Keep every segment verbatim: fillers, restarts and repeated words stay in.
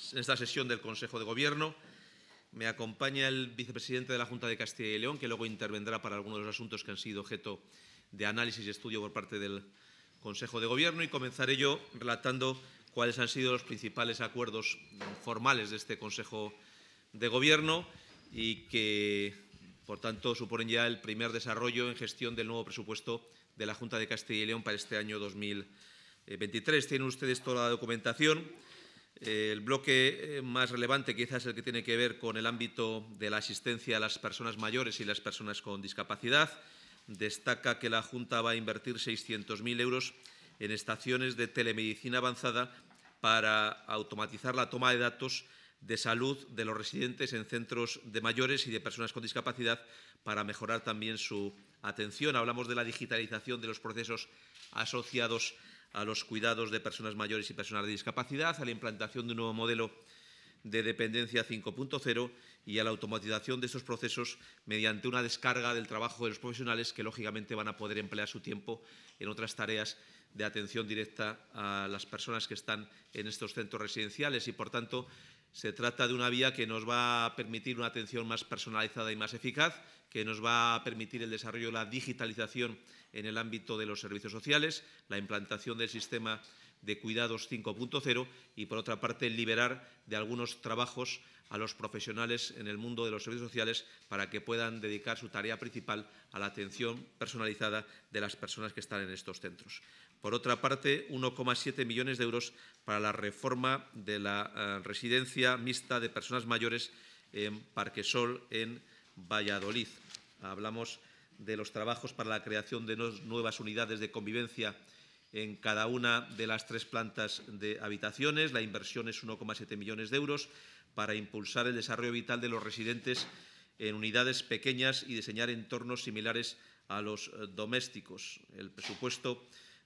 en esta sesión del Consejo de Gobierno. Me acompaña el vicepresidente de la Junta de Castilla y León, que luego intervendrá para algunos de los asuntos que han sido objeto de análisis y estudio por parte del Consejo de Gobierno, y comenzaré yo relatando cuáles han sido los principales acuerdos formales de este Consejo de Gobierno y que, por tanto, suponen ya el primer desarrollo en gestión del nuevo presupuesto de la Junta de Castilla y León para este año dos mil veintitrés. Tienen ustedes toda la documentación. El bloque más relevante quizás es el que tiene que ver con el ámbito de la asistencia a las personas mayores y las personas con discapacidad. Destaca que la Junta va a invertir seiscientos mil euros en estaciones de telemedicina avanzada para automatizar la toma de datos de salud de los residentes en centros de mayores y de personas con discapacidad para mejorar también su atención. Hablamos de la digitalización de los procesos asociados a los cuidados de personas mayores y personas de discapacidad, a la implantación de un nuevo modelo de dependencia cinco punto cero y a la automatización de estos procesos mediante una descarga del trabajo de los profesionales que, lógicamente, van a poder emplear su tiempo en otras tareas de atención directa a las personas que están en estos centros residenciales y, por tanto, se trata de una vía que nos va a permitir una atención más personalizada y más eficaz, que nos va a permitir el desarrollo de la digitalización en el ámbito de los servicios sociales, la implantación del sistema de cuidados cinco punto cero y, por otra parte, liberar de algunos trabajos a los profesionales en el mundo de los servicios sociales para que puedan dedicar su tarea principal a la atención personalizada de las personas que están en estos centros. Por otra parte, uno coma siete millones de euros para la reforma de la uh, residencia mixta de personas mayores en Parquesol, en Valladolid. Hablamos de los trabajos para la creación de nuevas unidades de convivencia en cada una de las tres plantas de habitaciones. La inversión es uno coma siete millones de euros para impulsar el desarrollo vital de los residentes en unidades pequeñas y diseñar entornos similares a los eh, domésticos. El presupuesto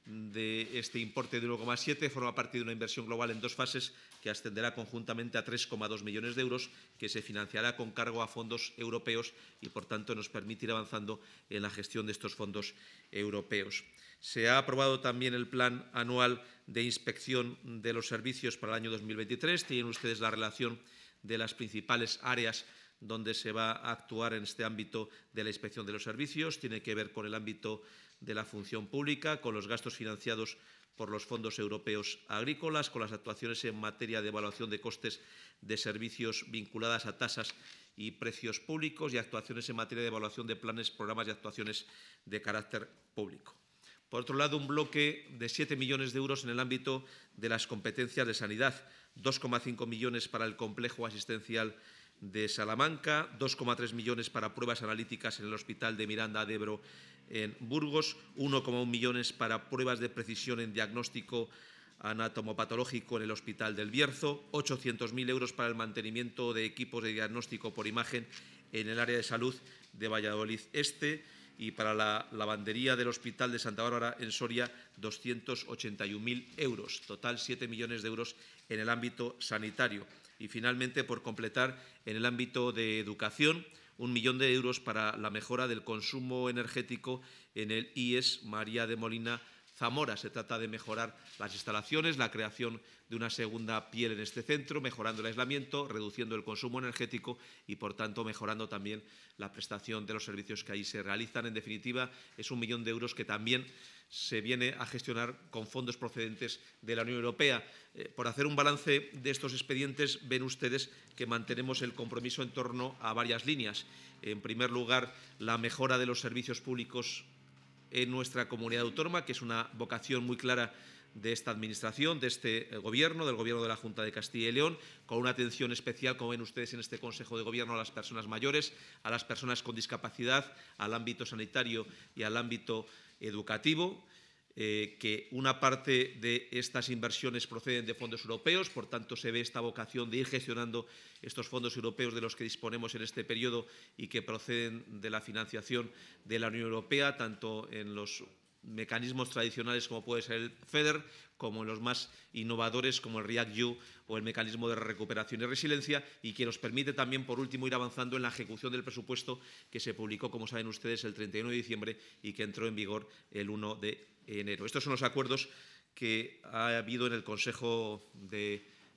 de este importe de uno coma siete forma parte de una inversión global en dos fases que ascenderá conjuntamente a tres coma dos millones de euros, que se financiará con cargo a fondos europeos y, por tanto, nos permite ir avanzando en la gestión de estos fondos europeos. Se ha aprobado también el Plan Anual de Inspección de los Servicios para el año dos mil veintitrés. Tienen ustedes la relación de las principales áreas donde se va a actuar en este ámbito de la inspección de los servicios. Tiene que ver con el ámbito de la función pública, con los gastos financiados por los fondos europeos agrícolas, con las actuaciones en materia de evaluación de costes de servicios vinculadas a tasas y precios públicos y actuaciones en materia de evaluación de planes, programas y actuaciones de carácter público. Por otro lado, un bloque de siete millones de euros en el ámbito de las competencias de sanidad, dos coma cinco millones para el complejo asistencial de Salamanca, dos coma tres millones para pruebas analíticas en el Hospital de Miranda de Ebro en Burgos, uno coma uno millones para pruebas de precisión en diagnóstico anatomopatológico en el Hospital del Bierzo, ochocientos mil euros para el mantenimiento de equipos de diagnóstico por imagen en el área de salud de Valladolid Este y para la lavandería del Hospital de Santa Bárbara en Soria, doscientos ochenta y un mil euros. Total, siete millones de euros en el ámbito sanitario. Y, finalmente, por completar, en el ámbito de educación, un millón de euros para la mejora del consumo energético en el I E S María de Molina Zamora. Se trata de mejorar las instalaciones, la creación de una segunda piel en este centro, mejorando el aislamiento, reduciendo el consumo energético y, por tanto, mejorando también la prestación de los servicios que ahí se realizan. En definitiva, es un millón de euros que también se viene a gestionar con fondos procedentes de la Unión Europea. Eh, por hacer un balance de estos expedientes, ven ustedes que mantenemos el compromiso en torno a varias líneas. En primer lugar, la mejora de los servicios públicos en nuestra comunidad autónoma, que es una vocación muy clara de esta Administración, de este Gobierno, del Gobierno de la Junta de Castilla y León, con una atención especial, como ven ustedes en este Consejo de Gobierno, a las personas mayores, a las personas con discapacidad, al ámbito sanitario y al ámbito educativo. Eh, que una parte de estas inversiones proceden de fondos europeos, por tanto se ve esta vocación de ir gestionando estos fondos europeos de los que disponemos en este periodo y que proceden de la financiación de la Unión Europea, tanto en los mecanismos tradicionales como puede ser el FEDER, como en los más innovadores como el REACT-EU o el mecanismo de recuperación y resiliencia, y que nos permite también, por último, ir avanzando en la ejecución del presupuesto que se publicó, como saben ustedes, el treinta y uno de diciembre y que entró en vigor el uno de enero. Estos son los acuerdos que ha habido en el Consejo de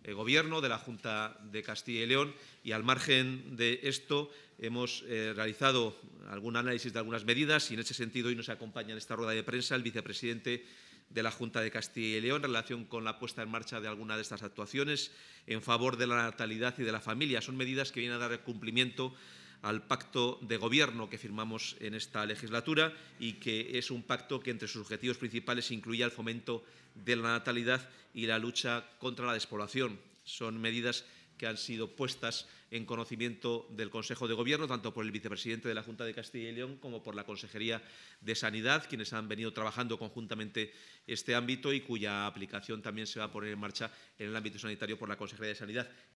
eh, Gobierno, de la Junta de Castilla y León, y al margen de esto hemos eh, realizado algún análisis de algunas medidas y en ese sentido hoy nos acompaña en esta rueda de prensa el vicepresidente de la Junta de Castilla y León en relación con la puesta en marcha de alguna de estas actuaciones en favor de la natalidad y de la familia. Son medidas que vienen a dar cumplimiento al pacto de gobierno que firmamos en esta legislatura y que es un pacto que entre sus objetivos principales incluye el fomento de la natalidad y la lucha contra la despoblación. Son medidas que han sido puestas en conocimiento del Consejo de Gobierno, tanto por el vicepresidente de la Junta de Castilla y León como por la Consejería de Sanidad, quienes han venido trabajando conjuntamente este ámbito y cuya aplicación también se va a poner en marcha en el ámbito sanitario por la Consejería de Sanidad.